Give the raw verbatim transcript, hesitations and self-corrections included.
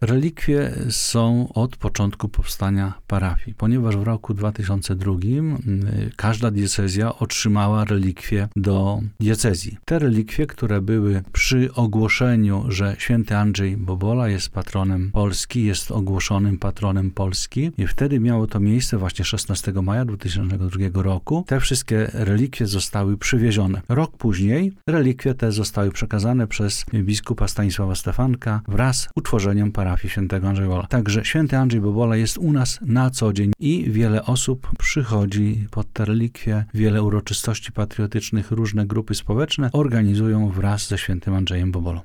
Relikwie są od początku powstania parafii, ponieważ w roku dwa tysiące drugim każda diecezja otrzymała relikwie do diecezji. Te relikwie, które były przy ogłoszeniu, że święty Andrzej Bobola jest patronem Polski, jest ogłoszonym patronem Polski i wtedy miało to miejsce właśnie szesnastego maja dwa tysiące drugiego roku. Te wszystkie relikwie zostały przywiezione. Rok później relikwie te zostały przekazane przez biskupa Stanisława Stefanka wraz z utworzeniem parafii świętego Andrzeja Bobola. Także święty Andrzej Bobola jest u nas na co dzień i wiele osób przychodzi pod te relikwie, wiele uroczystości patriotycznych, różne grupy społeczne organizują wraz ze świętym Andrzejem Bobolą.